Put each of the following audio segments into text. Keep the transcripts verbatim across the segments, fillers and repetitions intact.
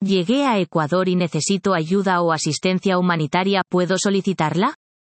Llegué a Ecuador y necesito ayuda o asistencia humanitaria, ¿puedo solicitarla?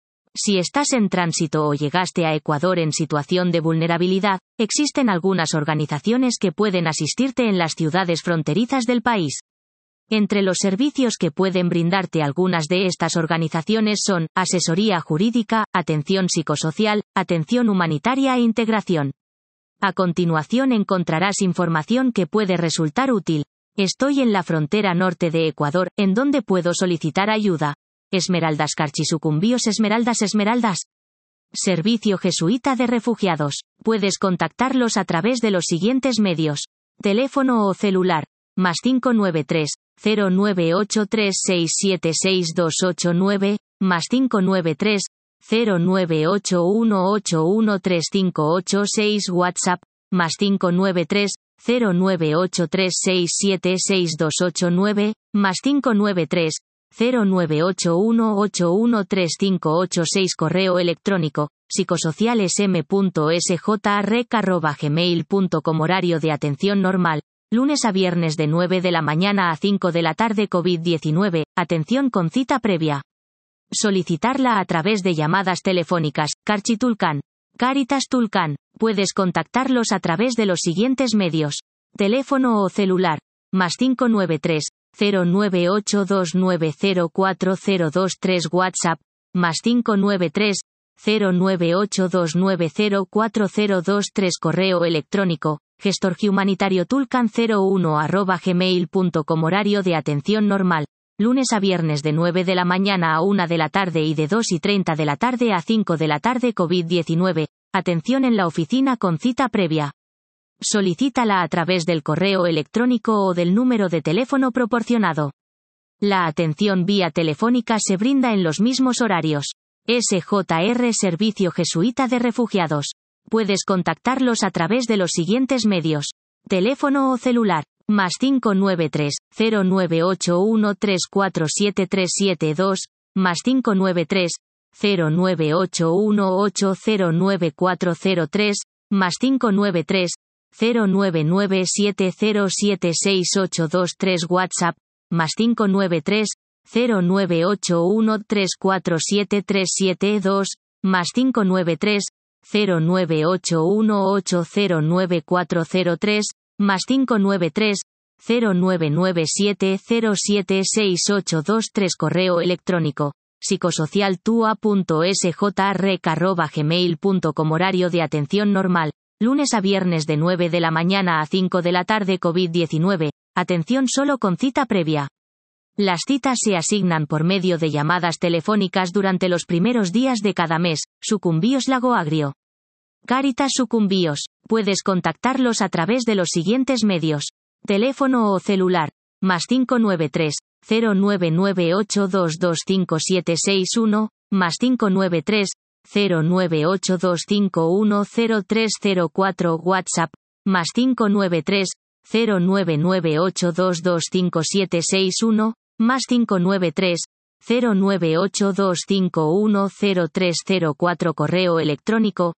Si estás en tránsito o llegaste a Ecuador en situación de vulnerabilidad, existen algunas organizaciones que pueden asistirte en las ciudades fronterizas del país. Entre los servicios que pueden brindarte algunas de estas organizaciones son asesoría jurídica, atención psicosocial, atención humanitaria e integración. A continuación encontrarás información que puede resultar útil. Estoy en la frontera norte de Ecuador, ¿en dónde puedo solicitar ayuda? Esmeraldas Carchisucumbíos Esmeraldas Esmeraldas. Servicio Jesuita de Refugiados. Puedes contactarlos a través de los siguientes medios. Teléfono o celular. Más cinco nueve tres, cero nueve ocho tres seis siete seis dos ocho nueve, más cinco nueve tres, cero nueve ocho uno ocho uno tres cinco ocho seis WhatsApp, más cinco nueve tres, cero nueve ocho tres seis siete seis dos ocho nueve, más cinco nueve tres, cero nueve ocho uno ocho uno tres cinco ocho seis Correo electrónico, psicosocialesm punto s j a r e c arroba gmail punto com. Horario de atención normal, lunes a viernes de nueve de la mañana a cinco de la tarde. COVID diecinueve, atención con cita previa. Solicitarla a través de llamadas telefónicas. Carchi Tulcán. Cáritas Tulcán. Puedes contactarlos a través de los siguientes medios. Teléfono o celular. Más cinco nueve tres, cero nueve ocho dos nueve cero cuatro cero dos tres WhatsApp. Más cinco nueve tres, cero nueve ocho dos nueve cero cuatro cero dos tres Correo electrónico. gestorhumanitariotulcan cero uno arroba gmail punto com. Horario de atención normal. Lunes a viernes de nueve de la mañana a una de la tarde y de dos y treinta de la tarde a cinco de la tarde. COVID diecinueve. Atención en la oficina con cita previa. Solicítala a través del correo electrónico o del número de teléfono proporcionado. La atención vía telefónica se brinda en los mismos horarios. S J R Servicio Jesuita de Refugiados. Puedes contactarlos a través de los siguientes medios. Teléfono o celular. Más cinco nueve tres, cero nueve ocho uno tres cuatro siete tres siete dos, más cinco nueve tres, cero nueve ocho uno ocho cero nueve cuatro cero tres, más cinco nueve tres, cero nueve nueve siete cero siete seis ocho dos tres WhatsApp, más cinco nueve tres, cero nueve ocho uno tres cuatro siete tres siete dos, más cinco nueve tres, cero nueve ocho uno ocho cero nueve cuatro cero tres, más cinco nueve tres, cero nueve nueve siete cero siete seis ocho dos tres Correo electrónico, psicosocialtua punto s j a r e c arroba gmail punto com. Horario de atención normal, lunes a viernes de nueve de la mañana a cinco de la tarde. COVID diecinueve, atención solo con cita previa. Las citas se asignan por medio de llamadas telefónicas durante los primeros días de cada mes. Sucumbíos Lago Agrio. Cáritas Sucumbíos. Puedes contactarlos a través de los siguientes medios. Teléfono o celular. Más cinco nueve tres, cero nueve nueve ocho dos dos cinco siete seis uno, más cinco nueve tres, cero nueve ocho dos cinco uno cero tres cero cuatro WhatsApp, más cinco nueve tres, cero nueve nueve ocho dos dos cinco siete seis uno, más cinco nueve tres, cero nueve ocho dos cinco uno cero tres cero cuatro Correo electrónico,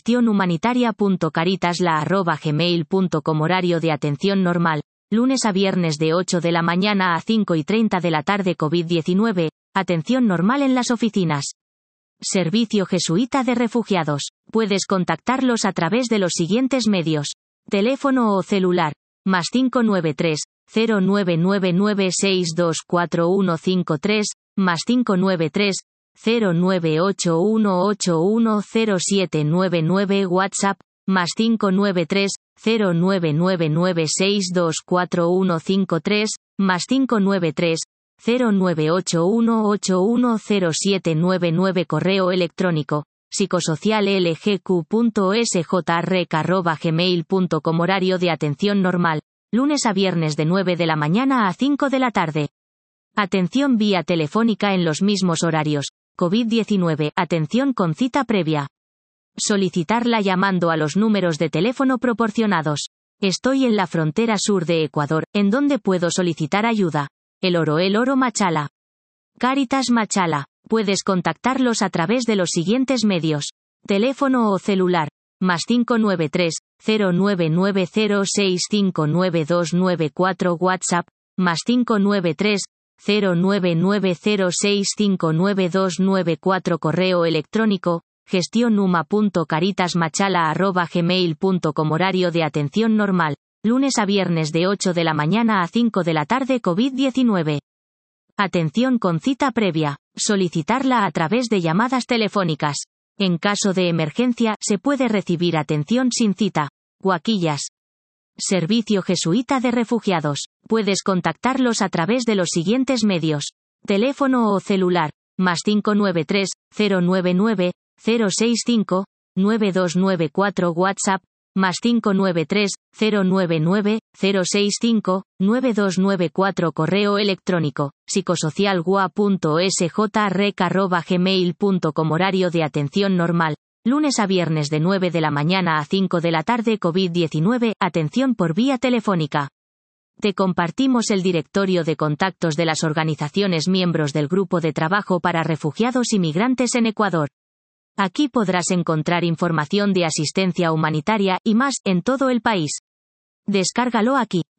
gestionhumanitaria.caritasla arroba gmail punto com. Horario de atención normal, lunes a viernes de ocho de la mañana a cinco y treinta de la tarde. COVID diecinueve, atención normal en las oficinas. Servicio Jesuita de Refugiados. Puedes contactarlos a través de los siguientes medios. Teléfono o celular. Más cinco nueve tres, cero nueve nueve nueve seis dos cuatro uno cinco tres, más cinco nueve tres, cero nueve ocho uno ocho uno cero siete nueve nueve WhatsApp, más cinco nueve tres, cero nueve nueve nueve seis dos cuatro uno cinco tres, más cinco nueve tres, cero nueve ocho uno ocho uno cero siete nueve nueve Correo electrónico, psicosociallgq punto s j a r e c arroba gmail punto com. Horario de atención normal, lunes a viernes de nueve de la mañana a cinco de la tarde. Atención vía telefónica en los mismos horarios. COVID diecinueve, atención con cita previa. Solicitarla llamando a los números de teléfono proporcionados. Estoy en la frontera sur de Ecuador, ¿en dónde puedo solicitar ayuda? El Oro El Oro Machala. Cáritas Machala. Puedes contactarlos a través de los siguientes medios. Teléfono o celular. Más cinco nueve tres, cero nueve nueve cero seis cinco nueve dos nueve cuatro WhatsApp, más cinco nueve tres, cero nueve nueve cero seis cinco nueve dos nueve cuatro. Correo electrónico, gestionnuma punto caritasmachala arroba gmail punto com. Horario de atención normal, lunes a viernes de ocho de la mañana a cinco de la tarde. COVID diecinueve. Atención con cita previa, solicitarla a través de llamadas telefónicas. En caso de emergencia, se puede recibir atención sin cita. Guaquillas. Servicio Jesuita de Refugiados. Puedes contactarlos a través de los siguientes medios. Teléfono o celular, más cinco nueve tres, cero nueve nueve, cero seis cinco, nueve dos nueve cuatro. WhatsApp, más cinco nueve tres, cero nueve nueve, cero seis cinco, nueve dos nueve cuatro. Correo electrónico, psicosocialgua punto s j rec arroba gmail punto com. Horario de atención normal, lunes a viernes de nueve de la mañana a cinco de la tarde. COVID diecinueve. Atención por vía telefónica. Te compartimos el directorio de contactos de las organizaciones miembros del Grupo de Trabajo para Refugiados y Migrantes en Ecuador. Aquí podrás encontrar información de asistencia humanitaria y más, en todo el país. Descárgalo aquí.